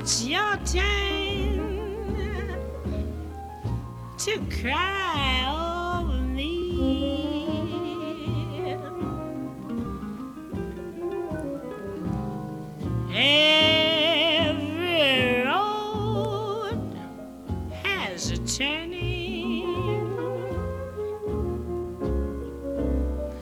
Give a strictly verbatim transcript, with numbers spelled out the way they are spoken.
it's your turn to cry over me. Every road has a turning